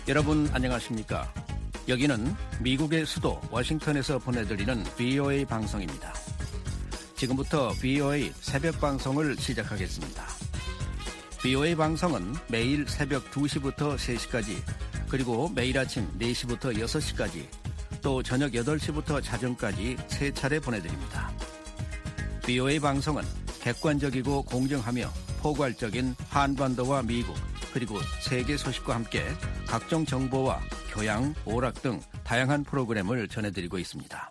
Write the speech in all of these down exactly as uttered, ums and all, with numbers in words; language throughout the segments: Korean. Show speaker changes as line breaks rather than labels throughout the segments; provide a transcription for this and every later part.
여러분 안녕하십니까? 여기는 미국의 수도 워싱턴에서 보내드리는 브이오에이 방송입니다. 지금부터 브이오에이 새벽 방송을 시작하겠습니다. 브이오에이 방송은 매일 새벽 두 시부터 세 시까지, 그리고 매일 아침 네 시부터 여섯 시까지, 또 저녁 여덟 시부터 자정까지 세 차례 보내드립니다. 브이오에이 방송은 객관적이고 공정하며 포괄적인 한반도와 미국, 그리고 세계 소식과 함께 각종 정보와 교양, 오락 등 다양한 프로그램을 전해드리고 있습니다.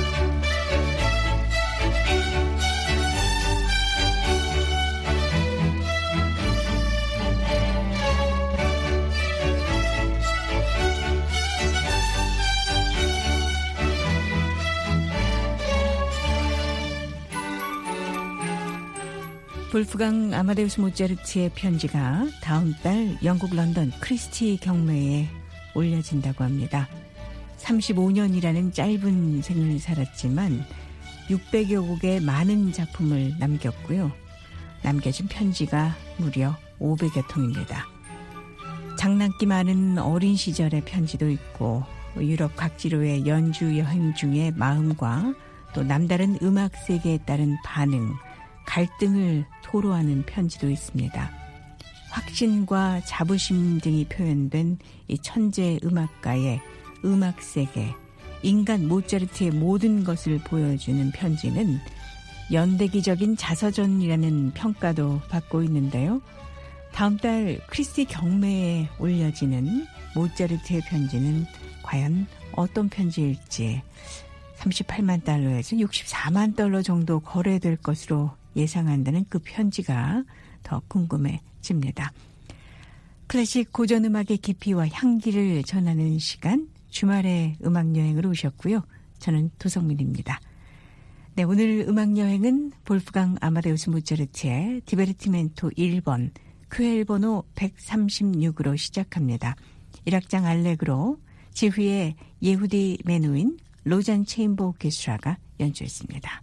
볼프강 아마데우스 모차르트의 편지가 다음 달 영국 런던 크리스티 경매에 올려진다고 합니다. 삼십오 년이라는 짧은 생을 살았지만 육백여 곡의 많은 작품을 남겼고요. 남겨진 편지가 무려 오백여 통입니다. 장난기 많은 어린 시절의 편지도 있고, 유럽 각지로의 연주 여행 중의 마음과 또 남다른 음악 세계에 따른 반응, 갈등을 토로하는 편지도 있습니다. 확신과 자부심 등이 표현된 이 천재 음악가의 음악 세계, 인간 모차르트의 모든 것을 보여주는 편지는 연대기적인 자서전이라는 평가도 받고 있는데요. 다음 달 크리스티 경매에 올려지는 모차르트의 편지는 과연 어떤 편지일지, 삼십팔만 달러에서 육십사만 달러 정도 거래될 것으로 예상한다는 그 편지가 더 궁금해집니다. 클래식 고전음악의 깊이와 향기를 전하는 시간, 주말의 음악여행으로 오셨고요. 저는 도성민입니다. 네, 오늘 음악여행은 볼프강 아마데우스 모차르트의 디베르티멘토 일 번, 큐엘 번호 백삼십육으로 시작합니다. 일 악장 알레그로, 지휘의 예후디 메누인, 로잔 체인버 오케스트라가 연주했습니다.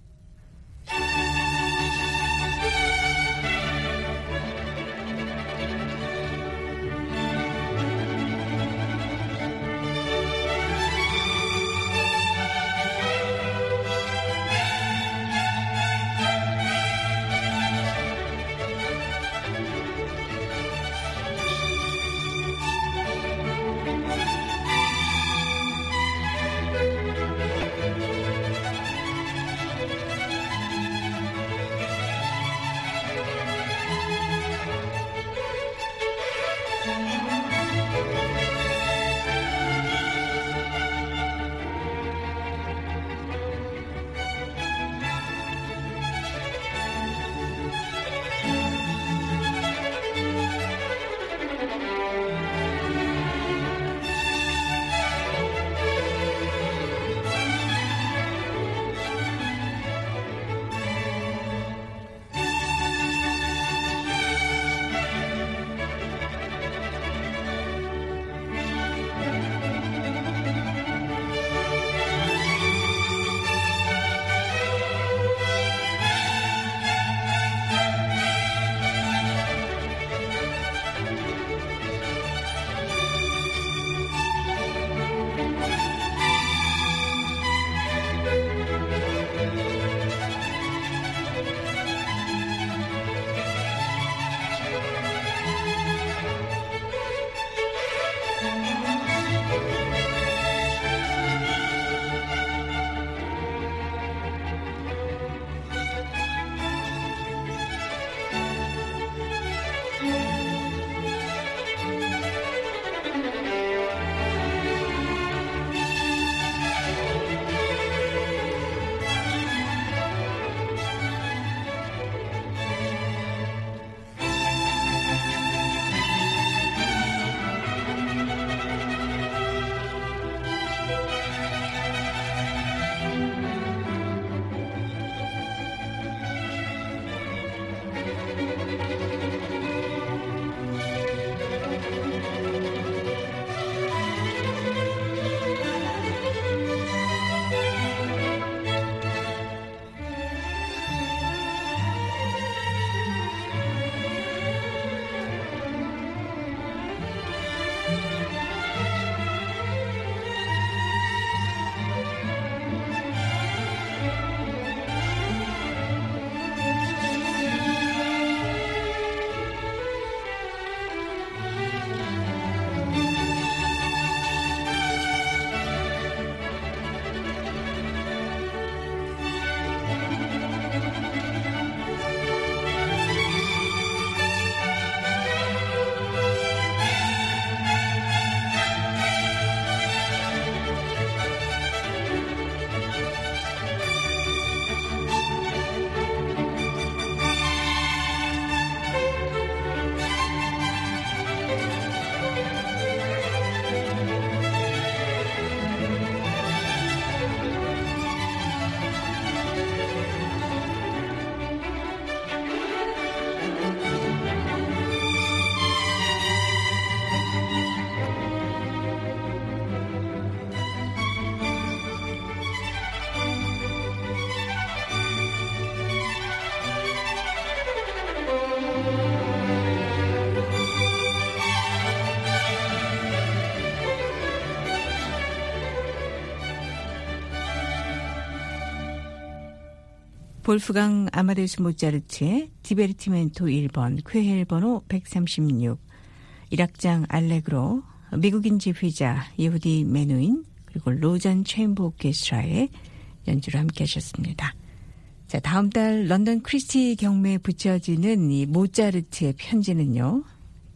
볼프강 아마데우스 모차르트의 디베르티멘토 일 번, 쾌헬 번호 백삼십육, 일악장 알레그로, 미국인 지휘자 예후디 메누인, 그리고 로잔 체인버 오케스트라의 연주를 함께 하셨습니다. 자, 다음 달 런던 크리스티 경매에 붙여지는 이 모차르트의 편지는요,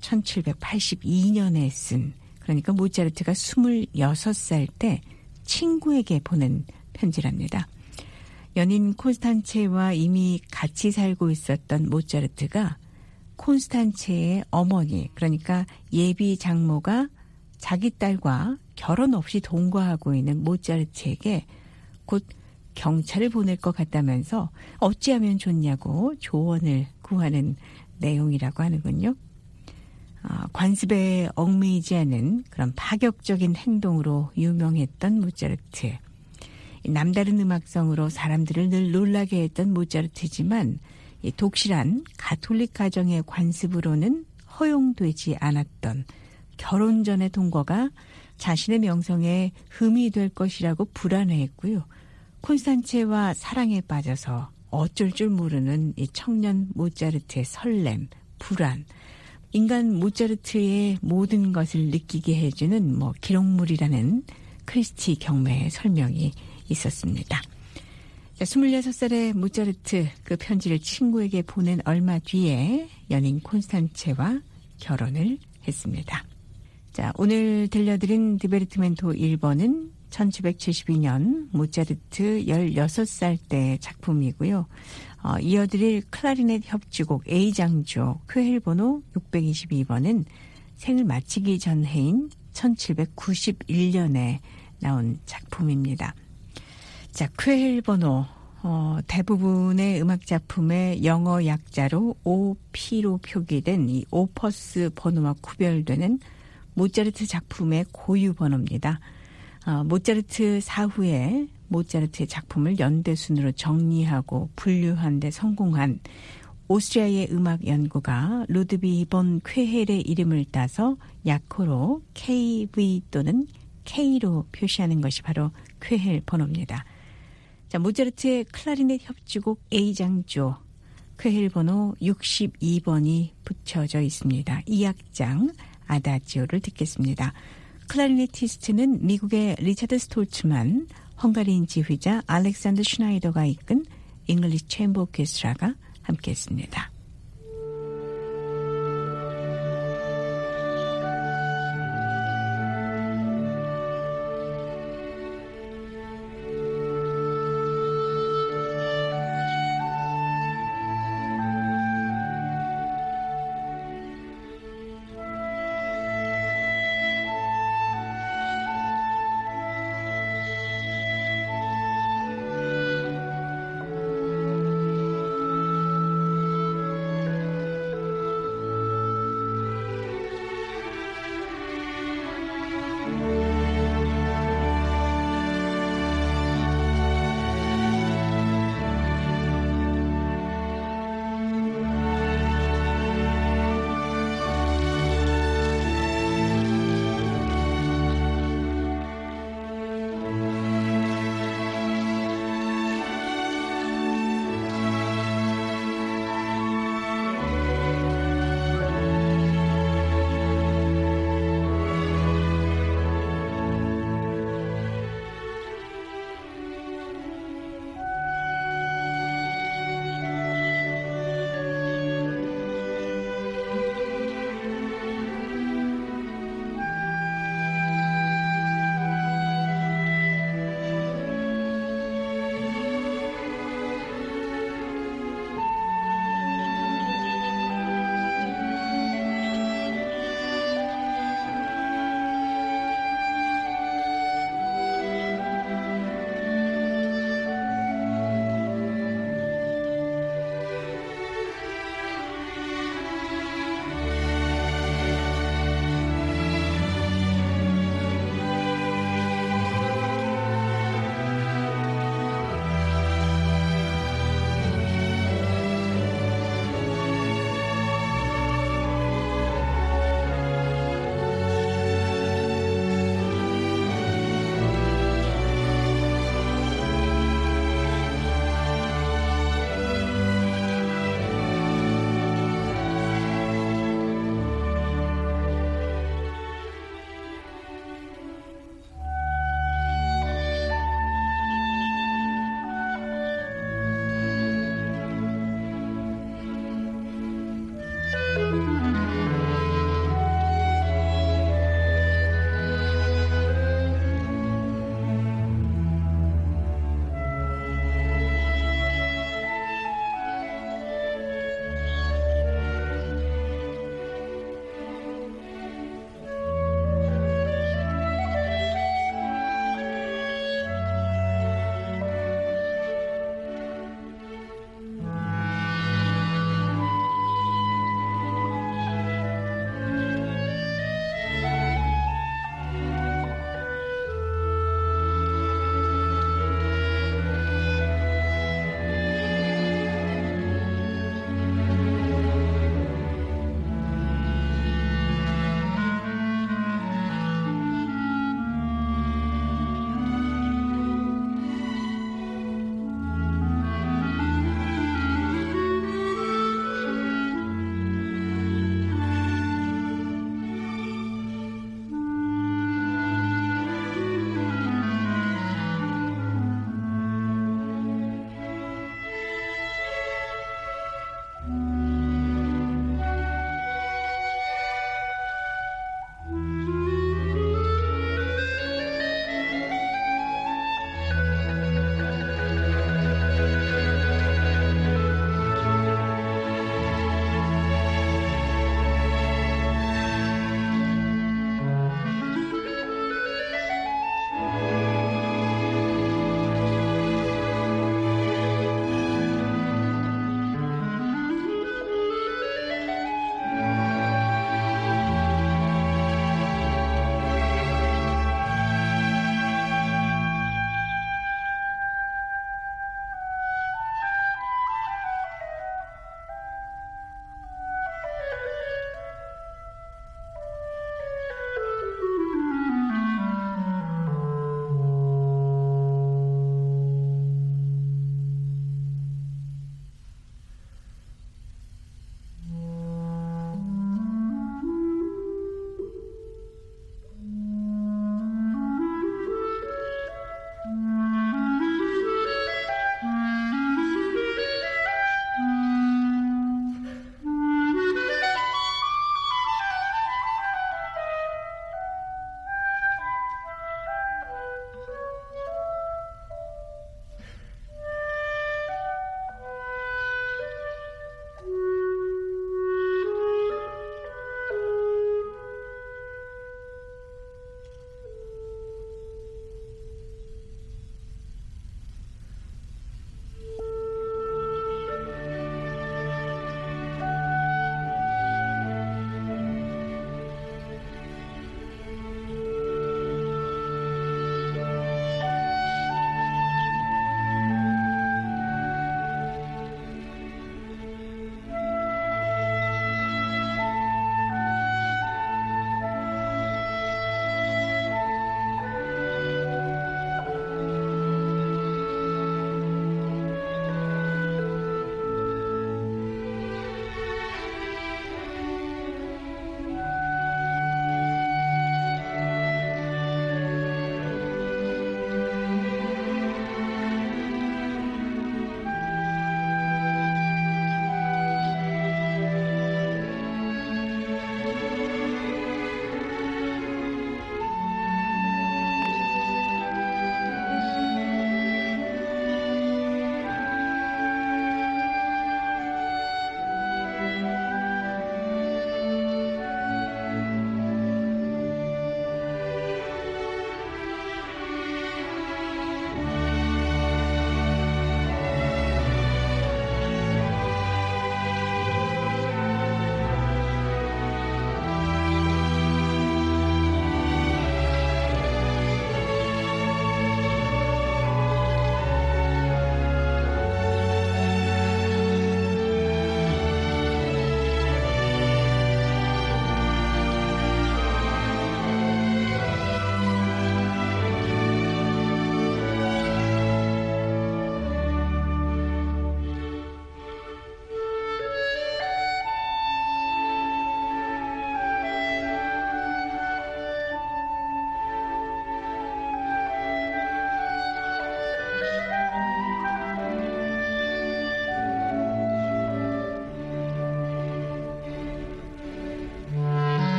천칠백팔십이 년에 쓴, 그러니까 모차르트가 스물여섯 살 때 친구에게 보낸 편지랍니다. 연인 콘스탄체와 이미 같이 살고 있었던 모차르트가 콘스탄체의 어머니, 그러니까 예비 장모가 자기 딸과 결혼 없이 동거하고 있는 모차르트에게 곧 경찰을 보낼 것 같다면서 어찌하면 좋냐고 조언을 구하는 내용이라고 하는군요. 아, 관습에 얽매이지 않은 그런 파격적인 행동으로 유명했던 모차르트. 남다른 음악성으로 사람들을 늘 놀라게 했던 모차르트지만 이 독실한 가톨릭 가정의 관습으로는 허용되지 않았던 결혼 전의 동거가 자신의 명성에 흠이 될 것이라고 불안해했고요. 콘스탄체와 사랑에 빠져서 어쩔 줄 모르는 이 청년 모차르트의 설렘, 불안, 인간 모차르트의 모든 것을 느끼게 해주는 뭐 기록물이라는 크리스티 경매의 설명이 있었습니다. 자, 스물여섯 살의 모차르트, 그 편지를 친구에게 보낸 얼마 뒤에 연인 콘스탄체와 결혼을 했습니다. 자, 오늘 들려드린 디베르티멘토 일 번은 천칠백칠십이 년 모차르트 열여섯 살 때 작품이고요. 어, 이어드릴 클라리넷 협주곡 A장조 쾌헬 번호 육백이십이 번은 생을 마치기 전 해인 천칠백구십일 년에 나온 작품입니다. 자, 쾌헬 번호, 어, 대부분의 음악 작품의 영어 약자로 오피로 표기된 이 오퍼스 번호와 구별되는 모차르트 작품의 고유 번호입니다. 어, 모차르트 사후에 모차르트의 작품을 연대순으로 정리하고 분류한 데 성공한 오스트리아의 음악 연구가 루드비 본 쾌헬의 이름을 따서 약호로 케이브이 또는 K로 표시하는 것이 바로 쾌헬 번호입니다. 자, 모차르트의 클라리넷 협주곡 A장조 쾌헬 번호 육십이 번이 붙여져 있습니다. 이 악장 아다지오를 듣겠습니다. 클라리네티스트는 미국의 리차드 스톨츠만, 헝가리인 지휘자 알렉산더 슈나이더가 이끈 잉글리시 체인버 오케스트라가 함께했습니다.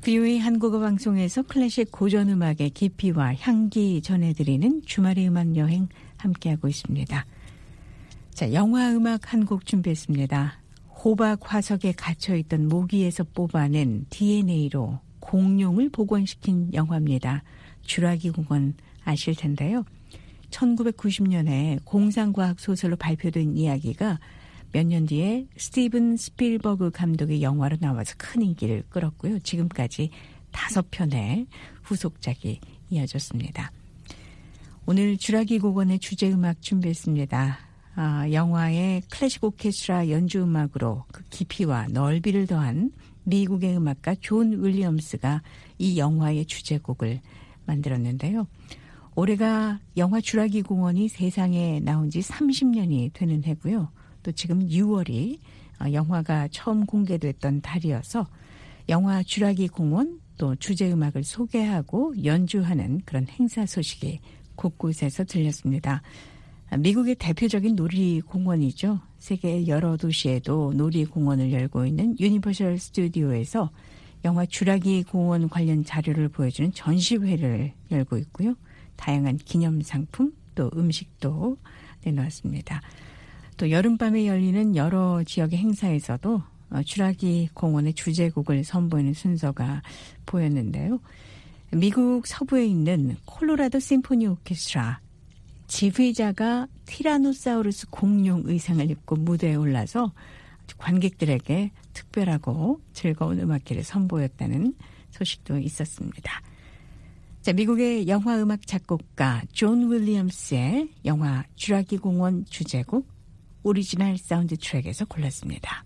브이오에이 한국어 방송에서 클래식 고전 음악의 깊이와 향기 전해드리는 주말의 음악 여행 함께하고 있습니다. 자, 영화 음악 한 곡 준비했습니다. 호박 화석에 갇혀있던 모기에서 뽑아낸 디엔에이로 공룡을 복원시킨 영화입니다. 쥬라기 공원 아실 텐데요. 천구백구십 년에 공상과학 소설로 발표된 이야기가 몇 년 뒤에 스티븐 스필버그 감독의 영화로 나와서 큰 인기를 끌었고요. 지금까지 다섯 편의 후속작이 이어졌습니다. 오늘 쥬라기 공원의 주제음악 준비했습니다. 아, 영화의 클래식 오케스트라 연주음악으로 그 깊이와 넓이를 더한 미국의 음악가 존 윌리엄스가 이 영화의 주제곡을 만들었는데요. 올해가 영화 쥬라기 공원이 세상에 나온 지 삼십 년이 되는 해고요. 또 지금 유월이 영화가 처음 공개됐던 달이어서 영화 쥬라기 공원 또 주제음악을 소개하고 연주하는 그런 행사 소식이 곳곳에서 들렸습니다. 미국의 대표적인 놀이공원이죠. 세계 여러 도시에도 놀이공원을 열고 있는 유니버셜 스튜디오에서 영화 쥬라기 공원 관련 자료를 보여주는 전시회를 열고 있고요. 다양한 기념상품 또 음식도 내놓았습니다. 또 여름밤에 열리는 여러 지역의 행사에서도 쥬라기 공원의 주제곡을 선보이는 순서가 보였는데요. 미국 서부에 있는 콜로라도 심포니 오케스트라 지휘자가 티라노사우루스 공룡 의상을 입고 무대에 올라서 관객들에게 특별하고 즐거운 음악회를 선보였다는 소식도 있었습니다. 자, 미국의 영화 음악 작곡가 존 윌리엄스의 영화 쥬라기 공원 주제곡 오리지널 사운드 트랙에서 골랐습니다.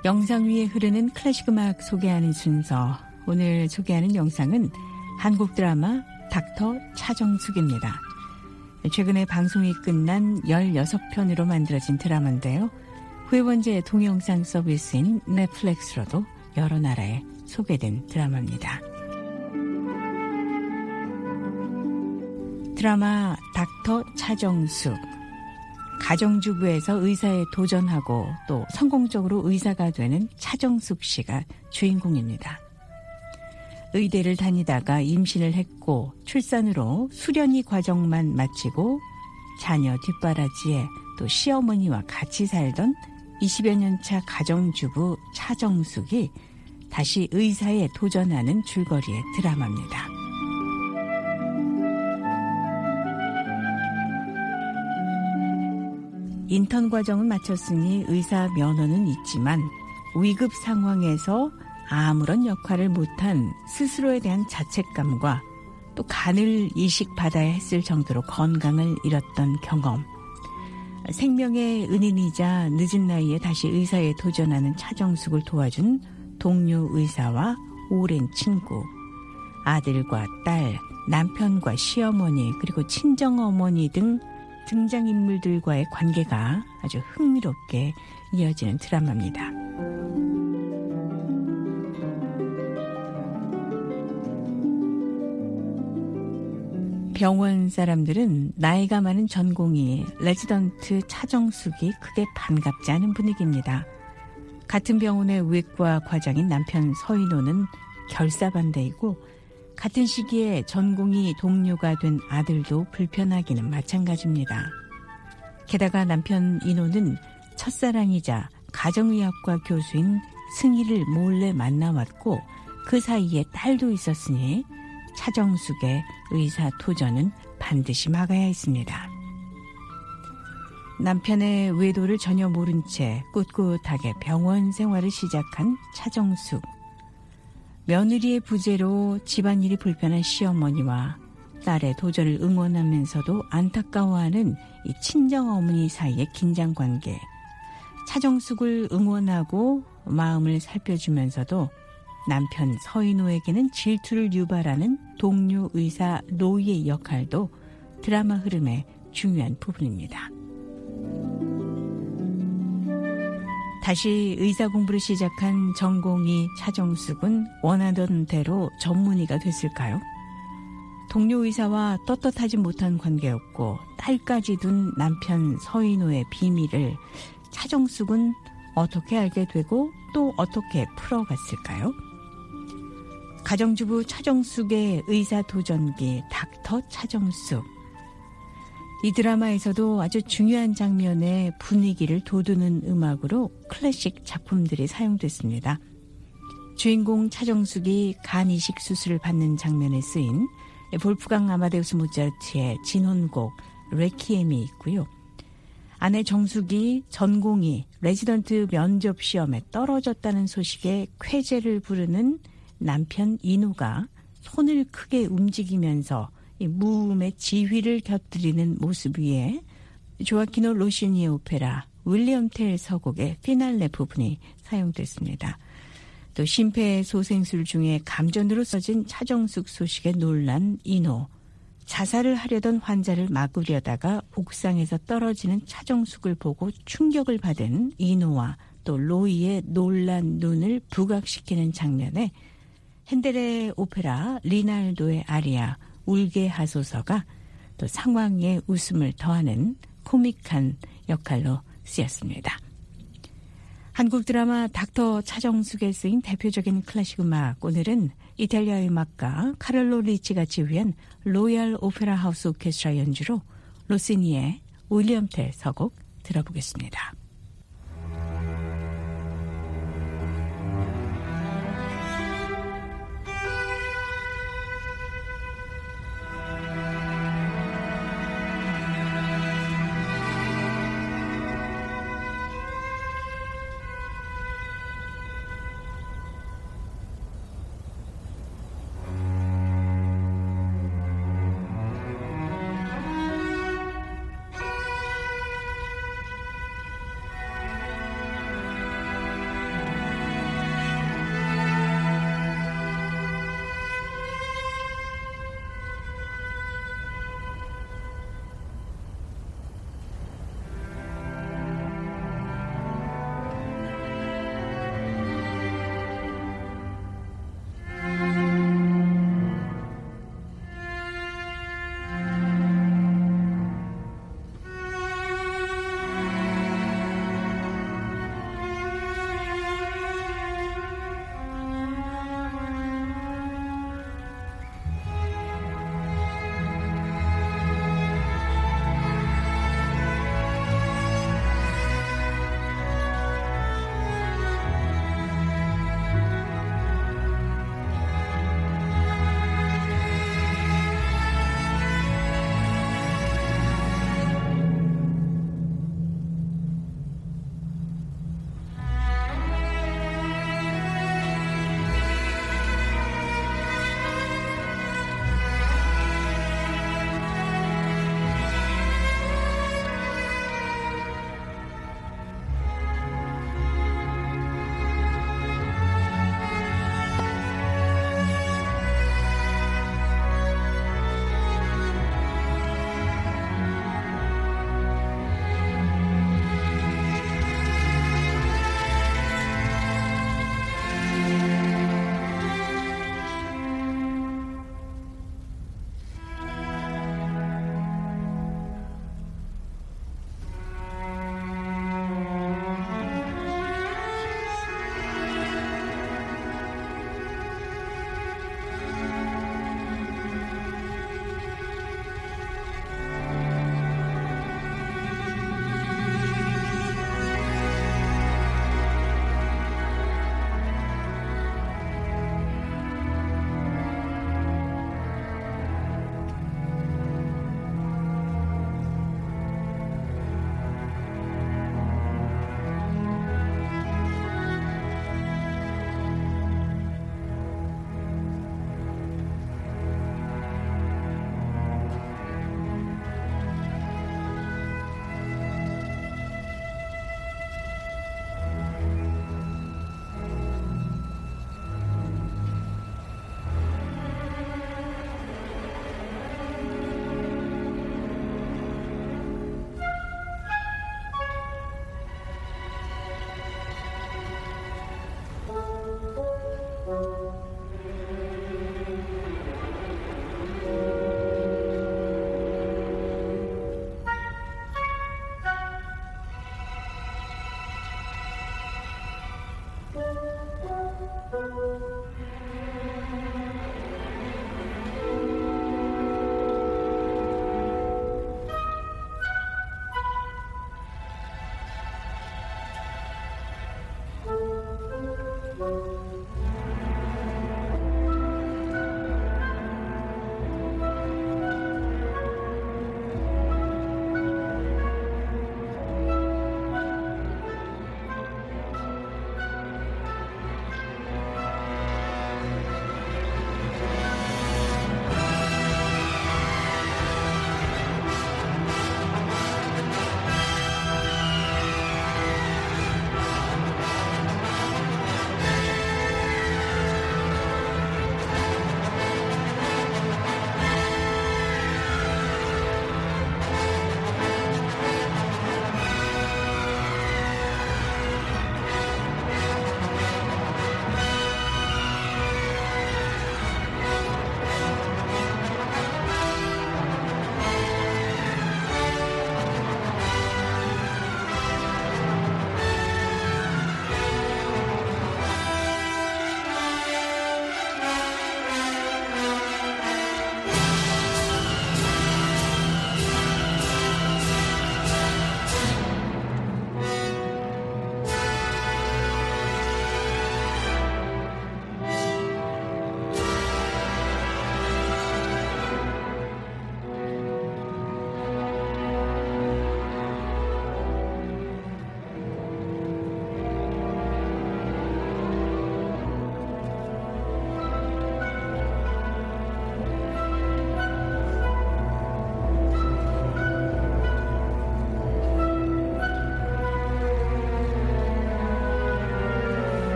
영상 위에 흐르는 클래식 음악 소개하는 순서. 오늘 소개하는 영상은 한국 드라마 닥터 차정숙입니다. 최근에 방송이 끝난 열여섯 편으로 만들어진 드라마인데요. 후회번제 동영상 서비스인 넷플릭스로도 여러 나라에 소개된 드라마입니다. 드라마 닥터 차정숙. 가정주부에서 의사에 도전하고 또 성공적으로 의사가 되는 차정숙 씨가 주인공입니다. 의대를 다니다가 임신을 했고 출산으로 수련이 과정만 마치고 자녀 뒷바라지에 또 시어머니와 같이 살던 이십여 년 차 가정주부 차정숙이 다시 의사에 도전하는 줄거리의 드라마입니다. 인턴 과정은 마쳤으니 의사 면허는 있지만 위급 상황에서 아무런 역할을 못한 스스로에 대한 자책감과 또 간을 이식받아야 했을 정도로 건강을 잃었던 경험, 생명의 은인이자 늦은 나이에 다시 의사에 도전하는 차정숙을 도와준 동료 의사와 오랜 친구, 아들과 딸, 남편과 시어머니 그리고 친정어머니 등 등장인물들과의 관계가 아주 흥미롭게 이어지는 드라마입니다. 병원 사람들은 나이가 많은 전공의 레지던트 차정숙이 크게 반갑지 않은 분위기입니다. 같은 병원의 외과 과장인 남편 서인호는 결사반대이고 같은 시기에 전공의 동료가 된 아들도 불편하기는 마찬가지입니다. 게다가 남편 인호는 첫사랑이자 가정의학과 교수인 승희를 몰래 만나왔고 그 사이에 딸도 있었으니 차정숙의 의사 도전은 반드시 막아야 했습니다. 남편의 외도를 전혀 모른 채 꿋꿋하게 병원 생활을 시작한 차정숙. 며느리의 부재로 집안일이 불편한 시어머니와 딸의 도전을 응원하면서도 안타까워하는 이 친정어머니 사이의 긴장관계. 차정숙을 응원하고 마음을 살펴주면서도 남편 서인호에게는 질투를 유발하는 동료 의사 로이의 역할도 드라마 흐름의 중요한 부분입니다. 다시 의사 공부를 시작한 전공의 차정숙은 원하던 대로 전문의가 됐을까요? 동료 의사와 떳떳하지 못한 관계였고 딸까지 둔 남편 서인호의 비밀을 차정숙은 어떻게 알게 되고 또 어떻게 풀어갔을까요? 가정주부 차정숙의 의사 도전기 닥터 차정숙. 이 드라마에서도 아주 중요한 장면의 분위기를 돋우는 음악으로 클래식 작품들이 사용됐습니다. 주인공 차정숙이 간 이식 수술을 받는 장면에 쓰인 볼프강 아마데우스 모차르트의 진혼곡 레퀴엠이 있고요. 아내 정숙이 전공의 레지던트 면접 시험에 떨어졌다는 소식에 쾌재를 부르는 남편 인호가 손을 크게 움직이면서 이 무음의 지휘를 곁들이는 모습 위에 조아키노 로시니의 오페라 윌리엄 텔 서곡의 피날레 부분이 사용됐습니다. 또 심폐소생술 중에 감전으로 써진 차정숙 소식에 놀란 인호, 자살을 하려던 환자를 막으려다가 옥상에서 떨어지는 차정숙을 보고 충격을 받은 인호와 또 로이의 놀란 눈을 부각시키는 장면에 핸델의 오페라 리날도의 아리아 울게 하소서가 또 상황에 웃음을 더하는 코믹한 역할로 쓰였습니다. 한국 드라마 닥터 차정숙에 쓰인 대표적인 클래식 음악, 오늘은 이탈리아 음악가 카를로 리치가 지휘한 로얄 오페라 하우스 오케스트라 연주로 로시니의 윌리엄 텔 서곡 들어보겠습니다.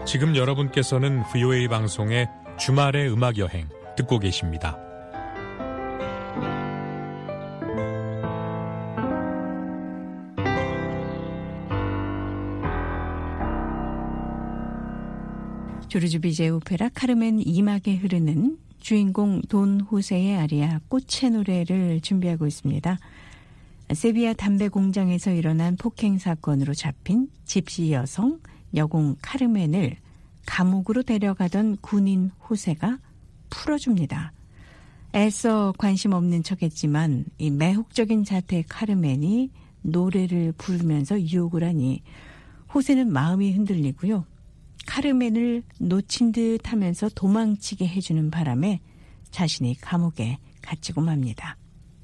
지금 여러분께서는 브이오에이 방송의 주말의 음악여행 듣고 계십니다.
조르주 비제의 오페라 카르멘 이 막에 흐르는 주인공 돈 호세의 아리아 꽃의 노래를 준비하고 있습니다. 세비야 담배 공장에서 일어난 폭행 사건으로 잡힌 집시 여성 여공 카르멘을 감옥으로 데려가던 군인 호세가 풀어줍니다. 애써 관심 없는 척했지만 이 매혹적인 자태의 카르멘이 노래를 부르면서 유혹을 하니 호세는 마음이 흔들리고요. 카르멘을 놓친 듯 하면서 도망치게 해주는 바람에 자신이 감옥에 갇히고 맙니다.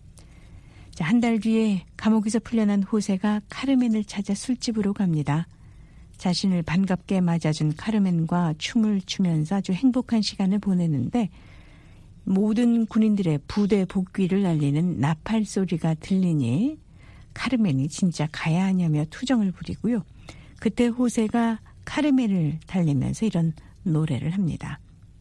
한 달 뒤에 감옥에서 풀려난 호세가 카르멘을 찾아 술집으로 갑니다. 자신을 반갑게 맞아준 카르멘과 춤을 추면서 아주 행복한 시간을 보내는데 모든 군인들의 부대 복귀를 알리는 나팔 소리가 들리니 카르멘이 진짜 가야 하냐며 투정을 부리고요. 그때 호세가 카르멘을 달래면서 이런 노래를 합니다.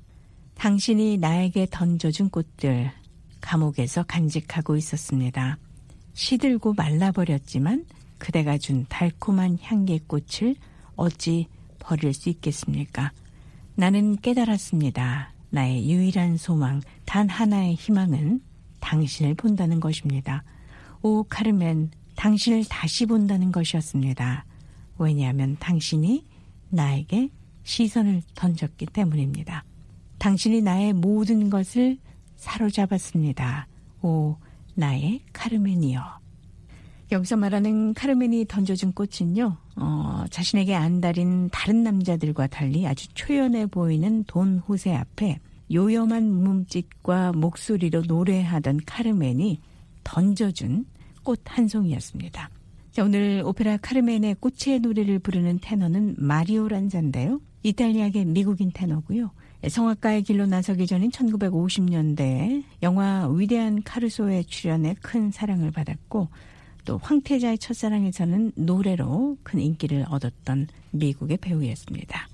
당신이 나에게 던져준 꽃들 감옥에서 간직하고 있었습니다. 시들고 말라버렸지만 그대가 준 달콤한 향기의 꽃을 어찌 버릴 수 있겠습니까? 나는 깨달았습니다. 나의 유일한 소망, 단 하나의 희망은 당신을 본다는 것입니다. 오 카르멘, 당신을 다시 본다는 것이었습니다. 왜냐하면 당신이 나에게 시선을 던졌기 때문입니다. 당신이 나의 모든 것을 사로잡았습니다. 오, 나의 카르멘이여. 여기서 말하는 카르멘이 던져준 꽃은요, 어, 자신에게 안달인 다른 남자들과 달리 아주 초연해 보이는 돈 호세 앞에 요염한 몸짓과 목소리로 노래하던 카르멘이 던져준 꽃 한 송이였습니다. 자, 오늘 오페라 카르멘의 꽃의 노래를 부르는 테너는 마리오 란자인데요. 이탈리아계 미국인 테너고요. 성악가의 길로 나서기 전인 천구백오십 년대에 영화 위대한 카루소에 출연해 큰 사랑을 받았고 또 황태자의 첫사랑에서는 노래로 큰 인기를 얻었던 미국의 배우였습니다.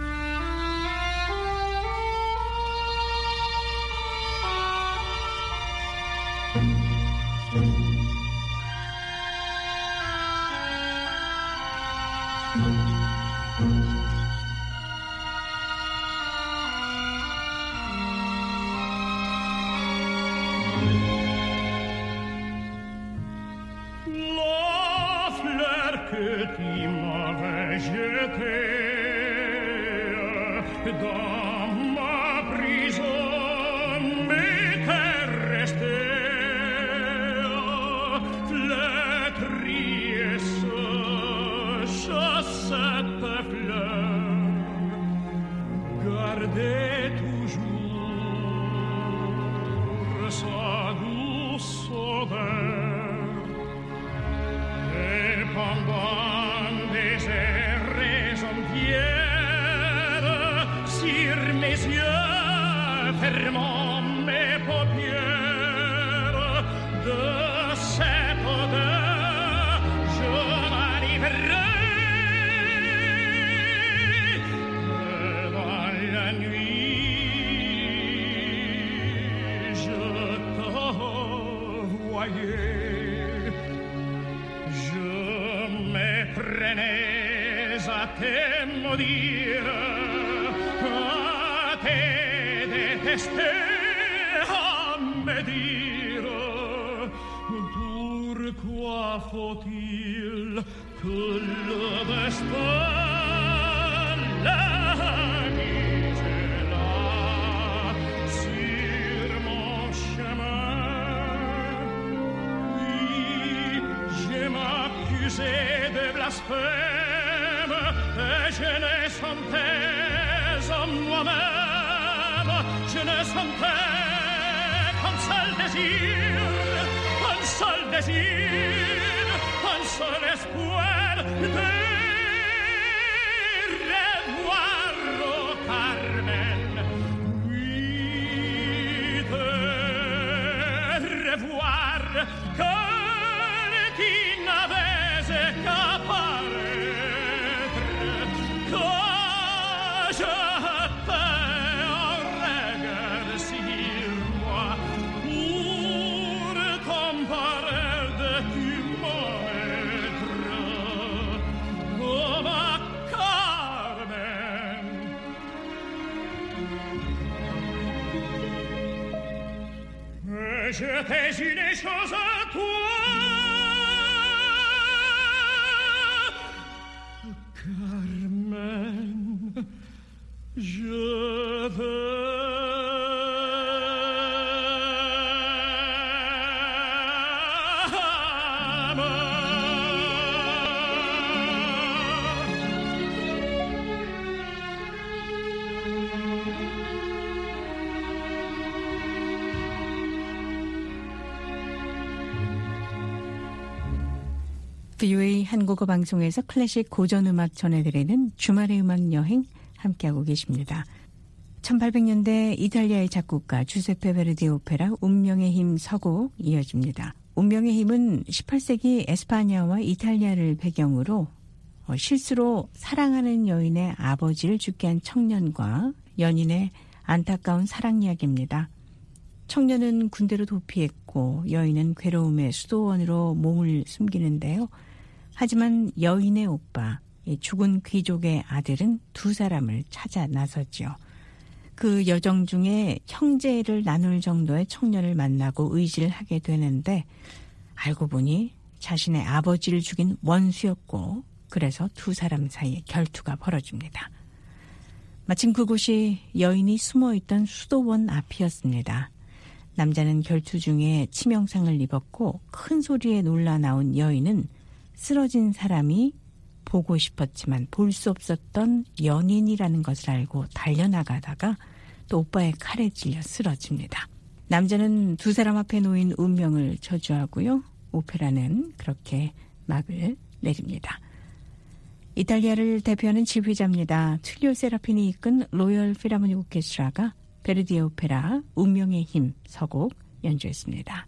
Pourquoi faut-il que le destin la mise là sur mon chemin? Oui, je m'accusais de blasphème et je ne sentais en moi-même, je ne sentais qu'un seul désir, un seul désir, un seul espoir de revoir au Carmen, oui, de revoir cœur qui n'avait qu'à paraître, que jeter sur les choses à toi. Carmen, je
브이오에이 한국어 방송에서 클래식 고전 음악 전해드리는 주말의 음악 여행 함께하고 계십니다. 천팔백 년대 이탈리아의 작곡가 주세페 베르디 오페라 운명의 힘 서곡 이어집니다. 운명의 힘은 십팔 세기 에스파냐와 이탈리아를 배경으로 실수로 사랑하는 여인의 아버지를 죽게 한 청년과 연인의 안타까운 사랑 이야기입니다. 청년은 군대로 도피했고 여인은 괴로움의 수도원으로 몸을 숨기는데요. 하지만 여인의 오빠, 죽은 귀족의 아들은 두 사람을 찾아 나섰죠. 그 여정 중에 형제를 나눌 정도의 청년을 만나고 의지를 하게 되는데 알고 보니 자신의 아버지를 죽인 원수였고 그래서 두 사람 사이에 결투가 벌어집니다. 마침 그곳이 여인이 숨어있던 수도원 앞이었습니다. 남자는 결투 중에 치명상을 입었고 큰 소리에 놀라 나온 여인은 쓰러진 사람이 보고 싶었지만 볼 수 없었던 연인이라는 것을 알고 달려나가다가 또 오빠의 칼에 찔려 쓰러집니다. 남자는 두 사람 앞에 놓인 운명을 저주하고요. 오페라는 그렇게 막을 내립니다. 이탈리아를 대표하는 지휘자입니다. 툴리오 세라핀이 이끈 로열 필하모닉 오케스트라가 베르디의 오페라 운명의 힘 서곡 연주했습니다.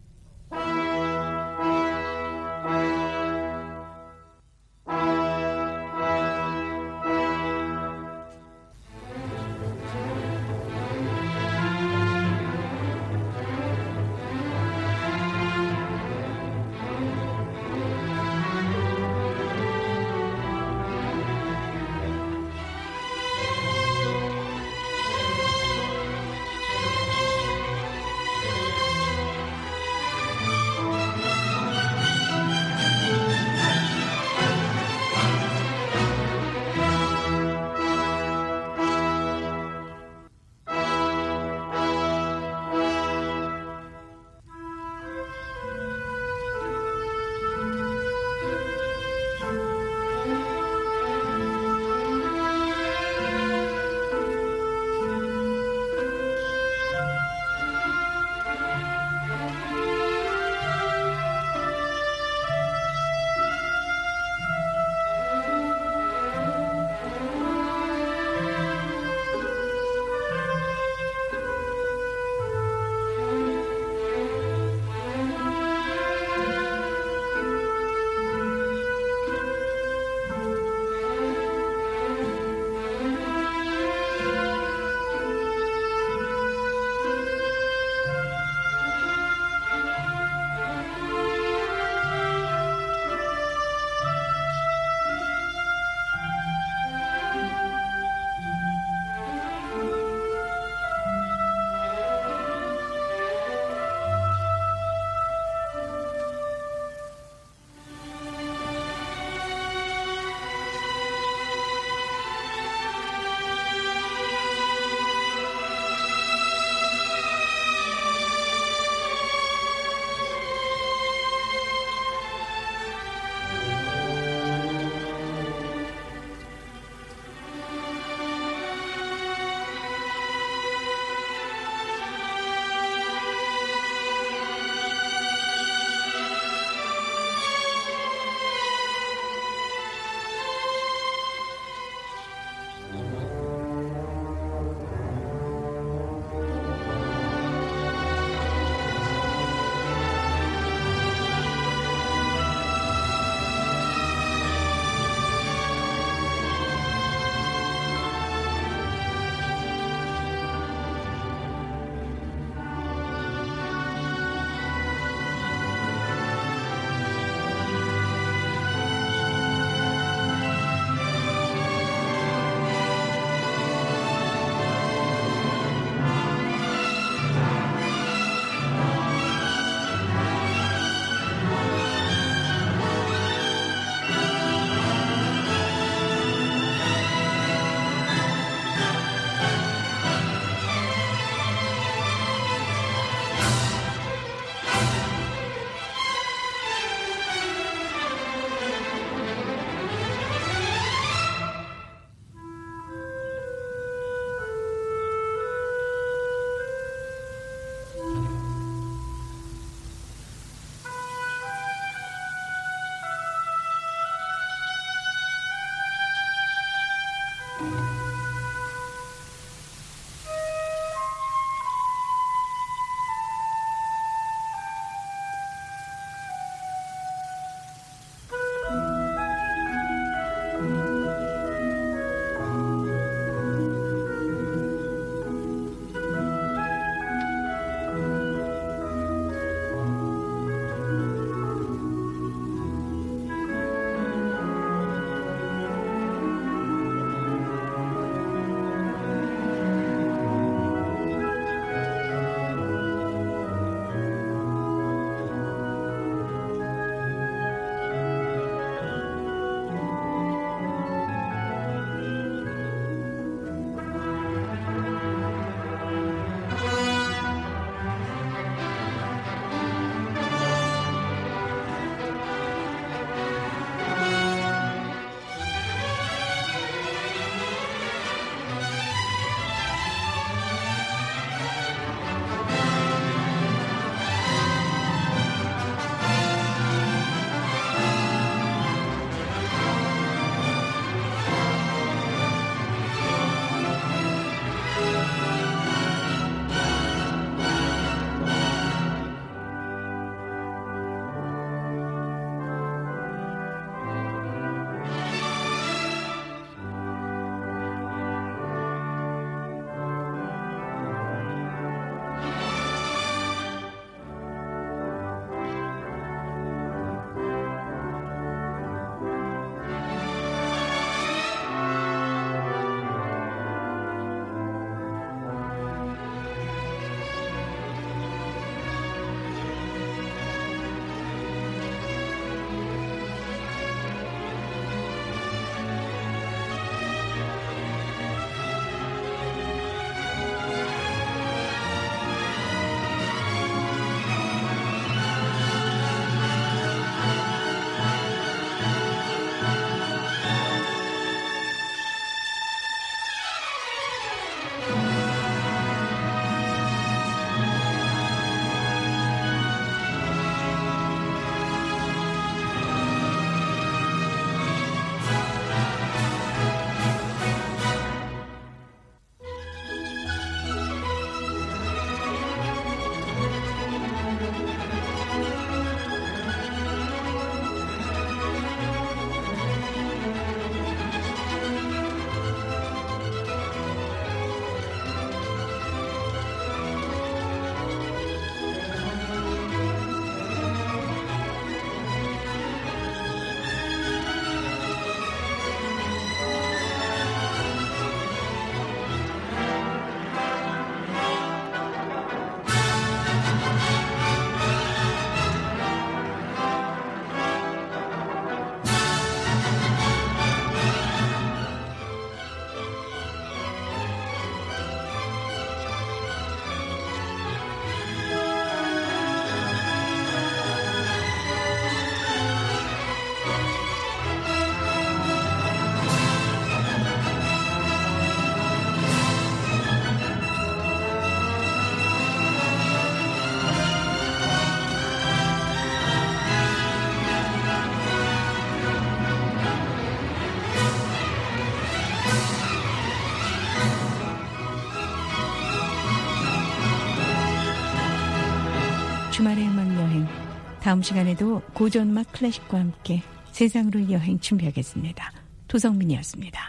주말의 음악 여행. 다음 시간에도 고전 음악 클래식과 함께 세상으로 여행 준비하겠습니다. 도성민이었습니다.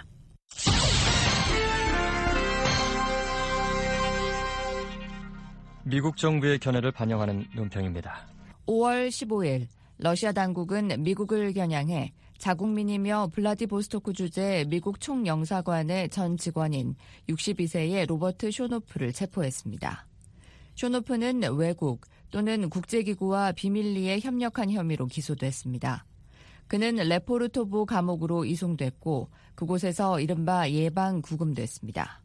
미국 정부의 견해를 반영하는 논평입니다.
오월 십오일 러시아 당국은 미국을 겨냥해 자국민이며 블라디보스토크 주재 미국 총영사관의 전 직원인 육십이 세의 로버트 쇼노프를 체포했습니다. 쇼노프는 외국 또는 국제기구와 비밀리에 협력한 혐의로 기소됐습니다. 그는 레포르토보 감옥으로 이송됐고 그곳에서 이른바 예방 구금됐습니다.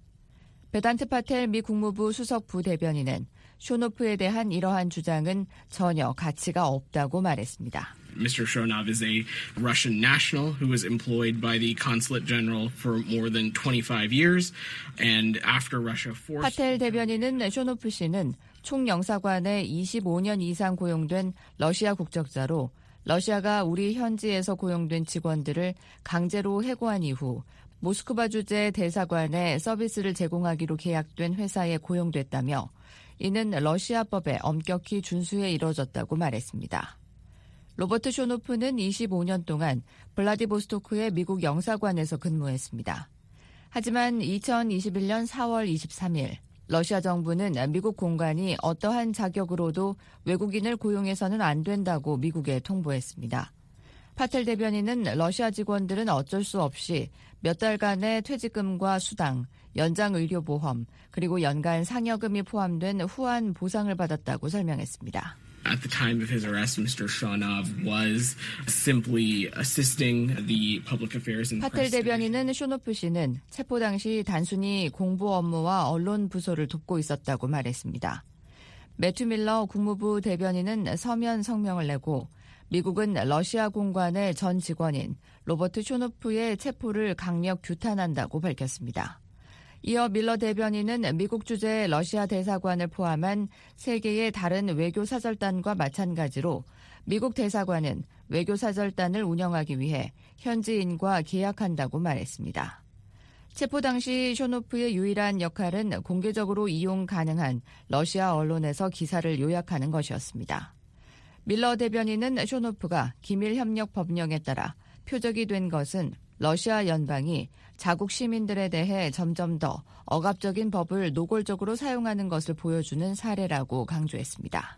베단트 파텔 미 국무부 수석 부대변인은 쇼노프에 대한 이러한 주장은 전혀 가치가 없다고 말했습니다.
Mister Shonov is a Russian national who was employed by the consulate general for more than twenty-five years, and after Russia forced.
파텔 대변인은 쇼노프 씨는 총영사관에 이십오 년 이상 고용된 러시아 국적자로 러시아가 우리 현지에서 고용된 직원들을 강제로 해고한 이후 모스크바 주재 대사관에 서비스를 제공하기로 계약된 회사에 고용됐다며 이는 러시아법에 엄격히 준수해 이뤄졌다고 말했습니다. 로버트 쇼노프는 이십오 년 동안 블라디보스토크의 미국 영사관에서 근무했습니다. 하지만 이천이십일 년 사월 이십삼일 러시아 정부는 미국 공관이 어떠한 자격으로도 외국인을 고용해서는 안 된다고 미국에 통보했습니다. 파텔 대변인은 러시아 직원들은 어쩔 수 없이 몇 달간의 퇴직금과 수당, 연장 의료보험, 그리고 연간 상여금이 포함된 후한 보상을 받았다고 설명했습니다.
At the time of his arrest, Mister Shonov was simply assisting the public affairs and
파텔 대변인은 쇼노프 씨는 체포 당시 단순히 공보 업무와 언론 부서를 돕고 있었다고 말했습니다. 매튜 밀러 국무부 대변인은 서면 성명을 내고 미국은 러시아 공관의 전 직원인 로버트 쇼노프의 체포를 강력 규탄한다고 밝혔습니다. 이어 밀러 대변인은 미국 주재 러시아 대사관을 포함한 세 개의 다른 외교사절단과 마찬가지로 미국 대사관은 외교사절단을 운영하기 위해 현지인과 계약한다고 말했습니다. 체포 당시 쇼노프의 유일한 역할은 공개적으로 이용 가능한 러시아 언론에서 기사를 요약하는 것이었습니다. 밀러 대변인은 쇼노프가 기밀협력 법령에 따라 표적이 된 것은 러시아 연방이 자국 시민들에 대해 점점 더 억압적인 법을 노골적으로 사용하는 것을 보여주는 사례라고 강조했습니다.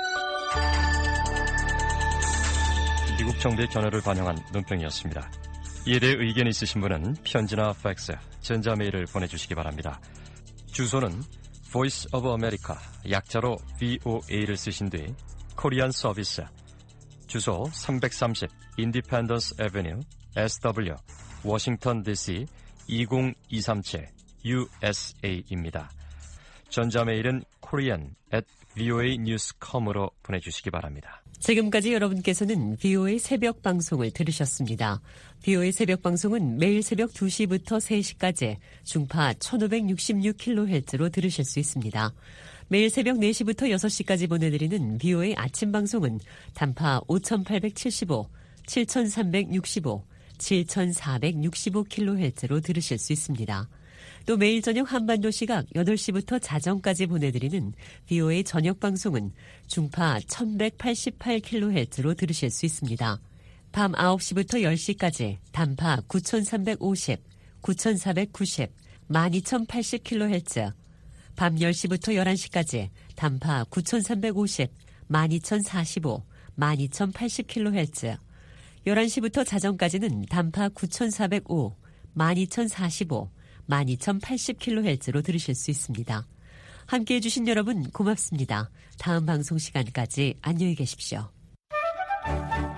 미국 정부의 견해를 반영한 논평이었습니다. 이에 대해 의견 있으신 분은 편지나 팩스, 전자메일을 보내주시기 바랍니다. 주소는 Voice of America, 약자로 브이오에이를 쓰신 뒤 코리안 서비스, 주소 삼백삼십 인디펜던스 애비뉴 에스더블유 워싱턴 디씨 이공이삼칠 유에스에이입니다. 전자메일은 korean at voanews dot com으로 보내주시기 바랍니다.
지금까지 여러분께서는 브이오에이 새벽 방송을 들으셨습니다. 브이오에이 새벽 방송은 매일 새벽 두 시부터 세 시까지 중파 천오백육십육 킬로헤르츠로 들으실 수 있습니다. 매일 새벽 네 시부터 여섯 시까지 보내드리는 브이오에이 아침 방송은 단파 오천팔백칠십오, 칠천삼백육십오, 칠천사백육십오 킬로헤르츠로 들으실 수 있습니다. 또 매일 저녁 한반도 시각 여덟 시부터 자정까지 보내드리는 브이오에이 저녁 방송은 중파 천백팔십팔 킬로헤르츠로 들으실 수 있습니다. 밤 아홉 시부터 열 시까지 단파 구천삼백오십, 구천사백구십, 만 이천팔십 킬로헤르츠, 밤 열 시부터 열한 시까지 단파 구천삼백오십, 만 이천사십오, 만 이천팔십 킬로헤르츠, 열한 시부터 자정까지는 단파 구천사백오, 만 이천사십오, 만 이천팔십 킬로헤르츠로 들으실 수 있습니다. 함께해 주신 여러분 고맙습니다. 다음 방송 시간까지 안녕히 계십시오.